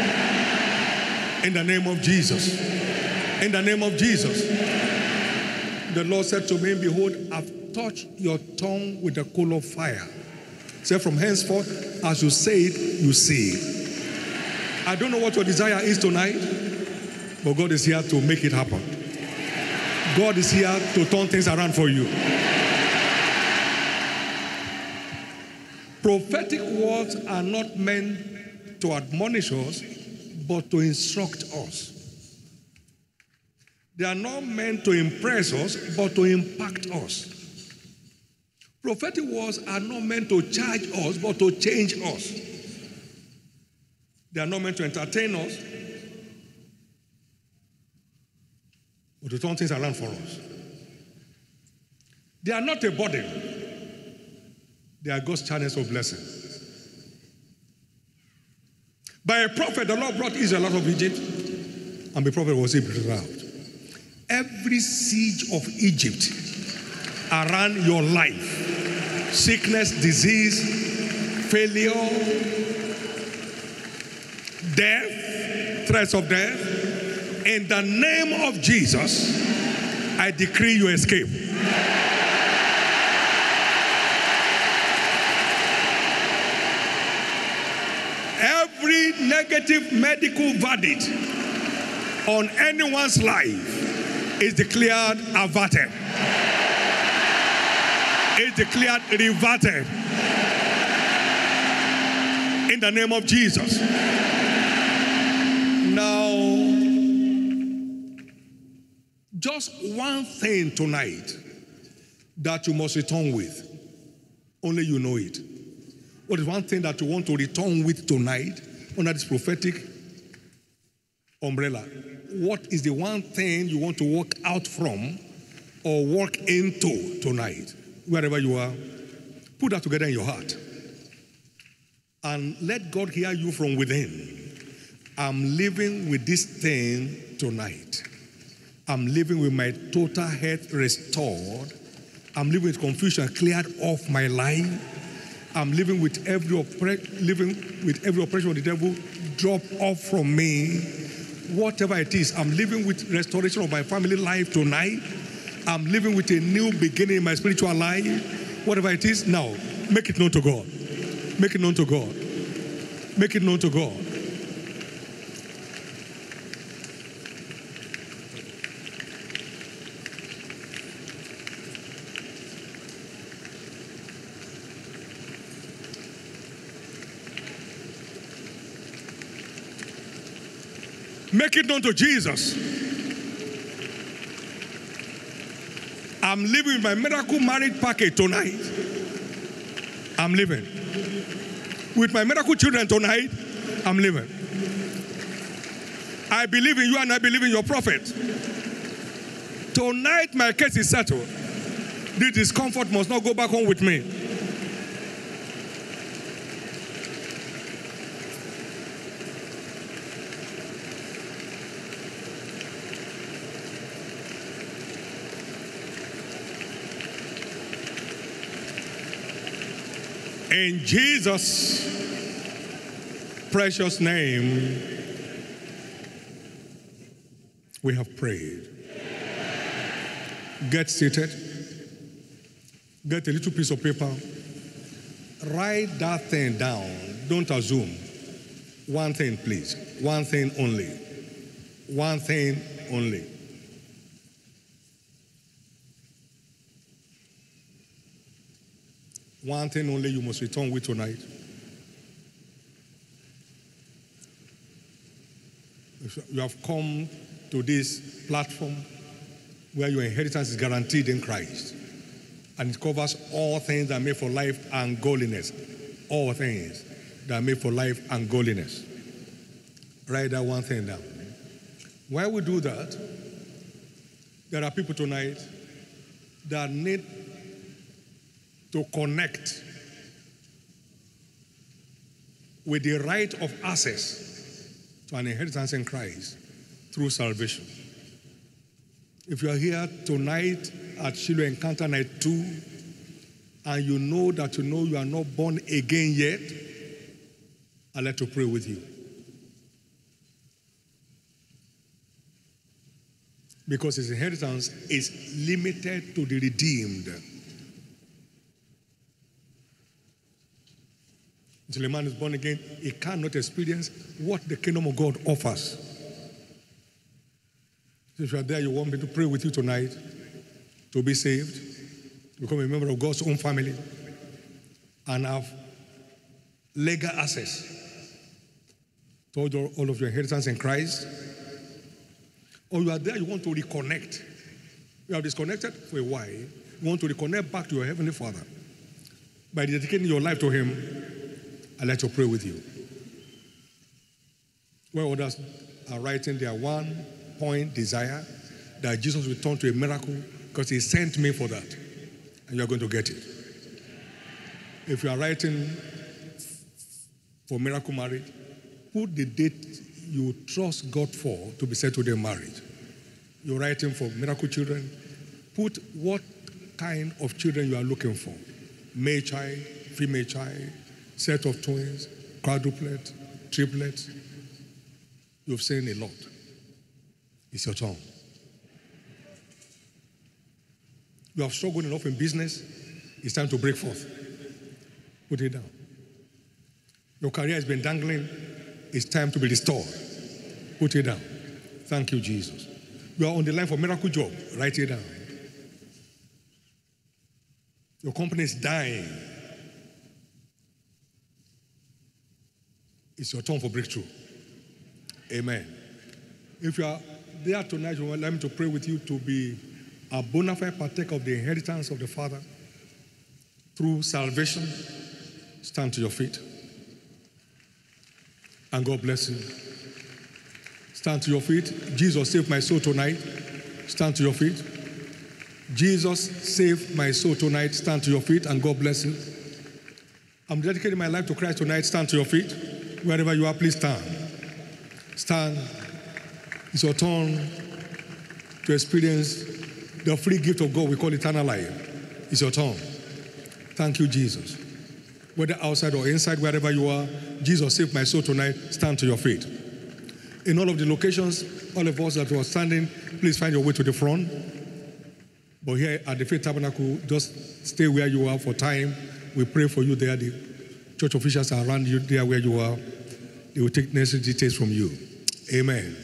In the name of Jesus. In the name of Jesus. The Lord said to me, behold, I've touched your tongue with a coal of fire. Say, from henceforth, as you say it, you see it. I don't know what your desire is tonight, but God is here to make it happen. God is here to turn things around for you. Prophetic words are not meant to admonish us, but to instruct us. They are not meant to impress us, but to impact us. Prophetic words are not meant to charge us, but to change us. They are not meant to entertain us, but to turn things around for us. They are not a burden. They are God's channels of blessing. By a prophet, the Lord brought Israel out of Egypt, and the prophet was able to bring out. Every siege of Egypt around your life, sickness, disease, failure, death, threats of death, in the name of Jesus, I decree you escape. Every negative medical verdict on anyone's life is declared averted. Is declared reverted. In the name of Jesus. Now, just one thing tonight that you must return with. Only you know it. What is one thing that you want to return with tonight under this prophetic umbrella? What is the one thing you want to walk out from or walk into tonight? Wherever you are, put that together in your heart. And let God hear you from within. I'm living with this thing tonight. I'm living with my total health restored. I'm living with confusion cleared off my life. I'm living with every oppression of the devil drop off from me. Whatever it is, I'm living with restoration of my family life tonight. I'm living with a new beginning in my spiritual life. Whatever it is, now, make it known to God. Make it known to God. Make it known to God. Make it known to Jesus. I'm living with my miracle marriage package tonight. I'm living. With my miracle children tonight, I'm living. I believe in you and I believe in your prophet. Tonight, my case is settled. This discomfort must not go back home with me. In Jesus' precious name, we have prayed. Get seated. Get a little piece of paper. Write that thing down. Don't assume. One thing, please. One thing only. One thing only. One thing only you must return with tonight. You have come to this platform where your inheritance is guaranteed in Christ. And it covers all things that are made for life and godliness. All things that are made for life and godliness. Write that one thing down. While we do that, there are people tonight that need to connect with the right of access to an inheritance in Christ through salvation. If you are here tonight at Shiloh Encounter Night 2 and you know that you are not born again yet, I'd like to pray with you. Because his inheritance is limited to the redeemed. Until a man is born again, he cannot experience what the kingdom of God offers. So if you are there, you want me to pray with you tonight to be saved, become a member of God's own family, and have legal access to all of your inheritance in Christ. Or you are there, you want to reconnect. You have disconnected for a while. You want to reconnect back to your Heavenly Father. By dedicating your life to Him, I'd like to pray with you. Where others are writing their one-point desire that Jesus will turn to a miracle because He sent me for that. And you're going to get it. If you are writing for miracle marriage, put the date you trust God for to be settled in marriage. You're writing for miracle children, put what kind of children you are looking for. Male child, female child, set of twins, quadruplet, triplet. You've seen a lot. It's your turn. You have struggled enough in business. It's time to break forth. Put it down. Your career has been dangling. It's time to be restored. Put it down. Thank you, Jesus. You are on the line for miracle job. Write it down. Your company is dying. It's your turn for breakthrough. Amen. If you are there tonight, you want me to pray with you to be a bona fide partaker of the inheritance of the Father through salvation. Stand to your feet. And God bless you. Stand to your feet. Jesus saved my soul tonight. Stand to your feet. Jesus saved my soul tonight. Stand to your feet and God bless you. I'm dedicating my life to Christ tonight. Stand to your feet. Wherever you are, please stand. Stand. It's your turn to experience the free gift of God we call eternal life. It's your turn. Thank you, Jesus. Whether outside or inside, wherever you are, Jesus saved my soul tonight. Stand to your feet. In all of the locations, all of us that were standing, please find your way to the front. But here at the Faith Tabernacle, just stay where you are for time. We pray for you there. The church officials are around you there where you are. They will take necessary details from you. Amen.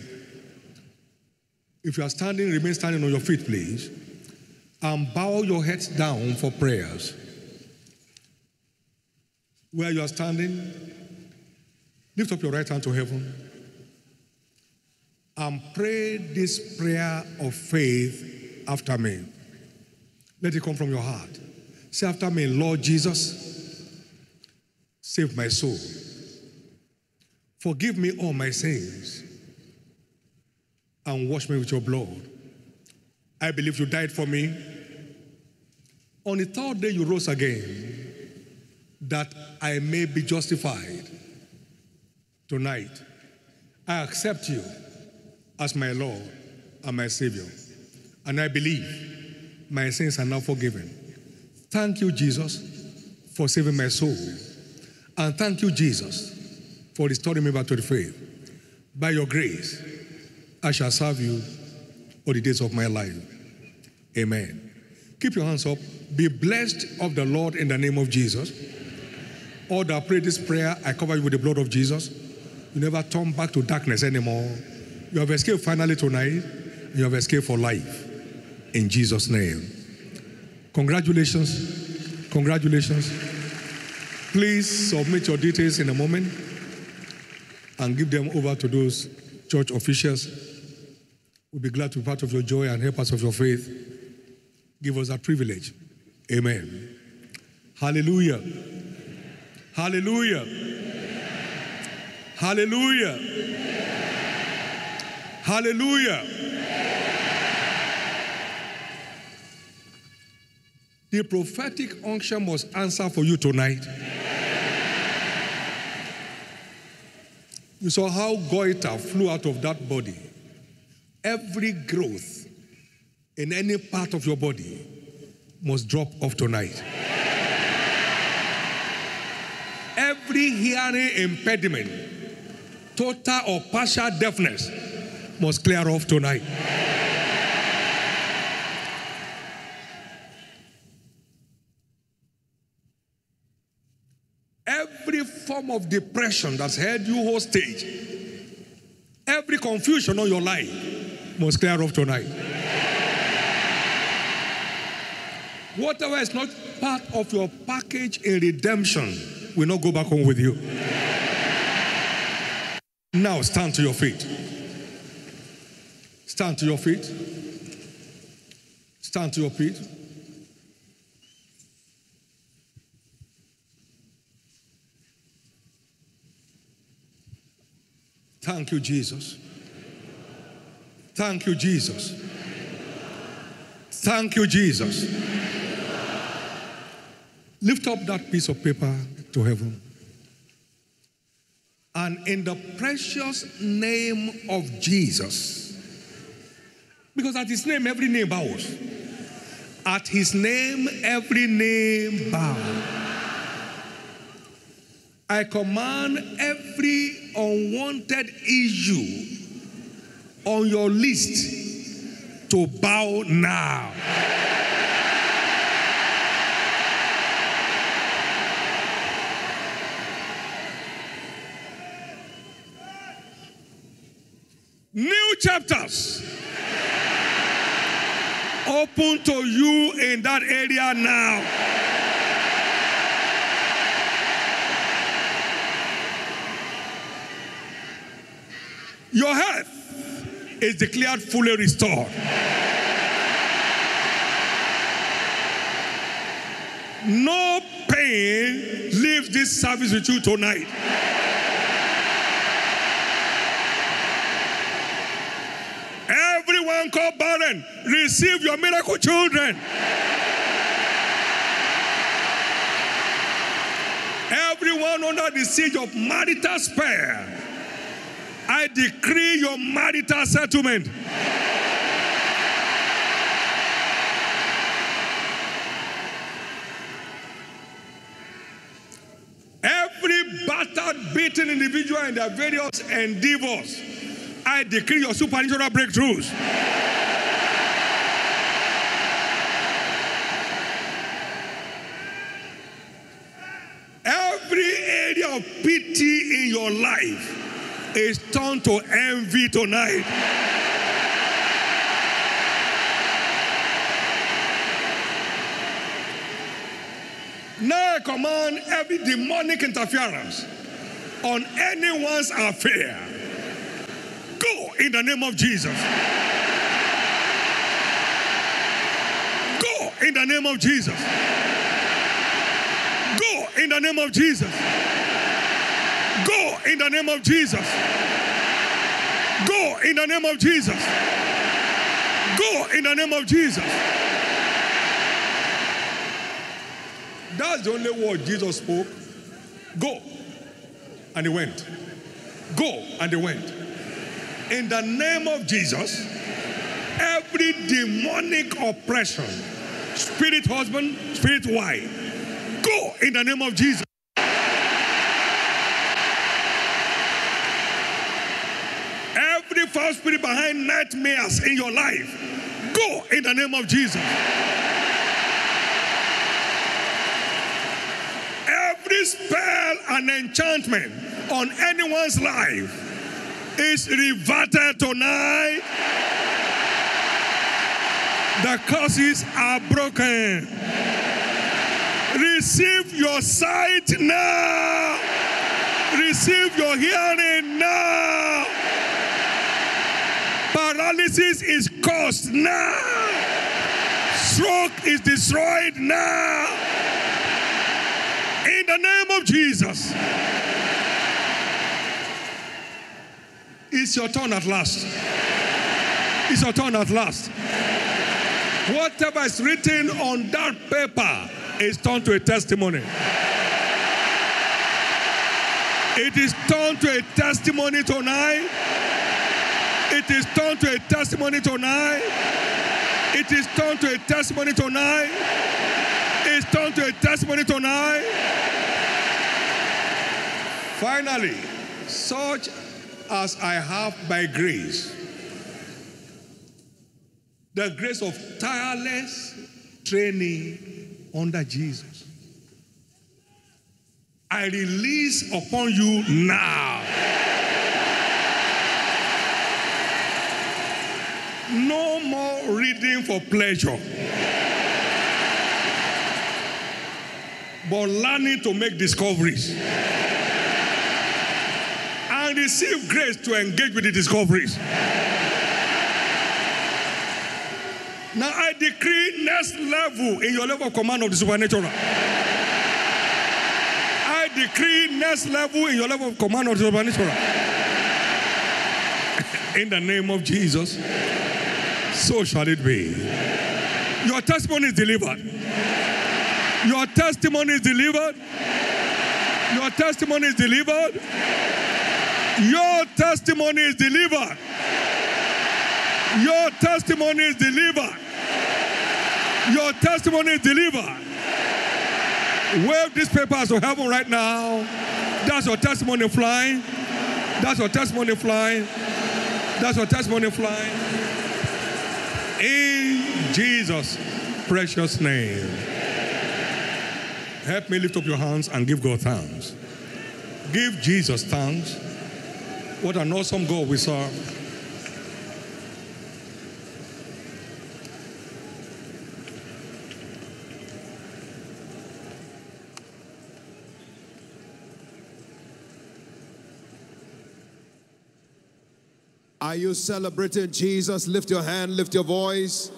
If you are standing, remain standing on your feet, please. And bow your heads down for prayers. Where you are standing, lift up your right hand to heaven. and pray this prayer of faith after me. Let it come from your heart. Say after me, Lord Jesus, save my soul. Forgive me all my sins and wash me with your blood. I believe you died for me. On the third day you rose again, that I may be justified. Tonight, I accept you as my Lord and my Savior. And I believe my sins are now forgiven. Thank you, Jesus, for saving my soul. And thank you, Jesus, for restoring me back to the faith. By your grace, I shall serve you all the days of my life. Amen. Keep your hands up. Be blessed of the Lord in the name of Jesus. All that pray this prayer, I cover you with the blood of Jesus. You never turn back to darkness anymore. You have escaped finally tonight. You have escaped for life. In Jesus' name. Congratulations. Congratulations. Please submit your details in a moment and give them over to those church officials. We'll be glad to be part of your joy and help us of your faith. Give us that privilege. Amen. Hallelujah. Hallelujah. Hallelujah. Hallelujah. The prophetic unction must answer for you tonight. You saw how goiter flew out of that body. Every growth in any part of your body must drop off tonight. Every hearing impediment, total or partial deafness, must clear off tonight. Every form of depression that's held you hostage, every confusion on your life must clear off tonight. Whatever is not part of your package in redemption will not go back home with you. Now stand to your feet. Stand to your feet. Stand to your feet. Thank you, Jesus. Thank you, Jesus. Thank you, Jesus. Lift up that piece of paper to heaven. And in the precious name of Jesus, because at his name, every name bows. At his name, every name bows. I command every unwanted issue on your list to bow now. New chapters open to you in that area now. Your health is declared fully restored. No pain leaves this service with you tonight. Everyone called barren, receive your miracle children. Everyone under the siege of marital spare, I decree your marital settlement. Every battered, beaten individual in their various endeavors, I decree your supernatural breakthroughs. Every area of pity in your life is turned to envy tonight. Now I command every demonic interference on anyone's affair, go in the name of Jesus. Go in the name of Jesus. Go in the name of Jesus. Go in the name of Jesus. Go in the name of Jesus. Go in the name of Jesus. That's the only word Jesus spoke. Go. And he went. Go. And they went. In the name of Jesus, every demonic oppression, spirit husband, spirit wife, go in the name of Jesus. Every foul spirit behind nightmares in your life, go in the name of Jesus. Every spell and enchantment on anyone's life is reverted tonight. The curses are broken. Receive your sight now. Receive your hearing now. Paralysis is caused now. Stroke is destroyed now. In the name of Jesus. It's your turn at last. It's your turn at last. Whatever is written on that paper is turned to a testimony. It is turned to a testimony tonight. It is turned to a testimony tonight. It is turned to a testimony tonight. It's turned to a testimony tonight. Finally, such as I have by grace, the grace of tireless training under Jesus, I release upon you now. No more reading for pleasure, but learning to make discoveries and receive grace to engage with the discoveries. Now I decree next level in your level of command of the supernatural. I decree next level in your level of command of the supernatural. In the name of Jesus, so shall it be. Your testimony is delivered. Your testimony is delivered. Your testimony is delivered. Your testimony is delivered. Your testimony is delivered. Your testimony is delivered. Wave these papers to heaven right now. That's your testimony flying. That's your testimony flying. That's your testimony flying. In Jesus' precious name. Help me lift up your hands and give God thanks. Give Jesus thanks. What an awesome God we serve.
Are you celebrating Jesus? Lift your hand, lift your voice.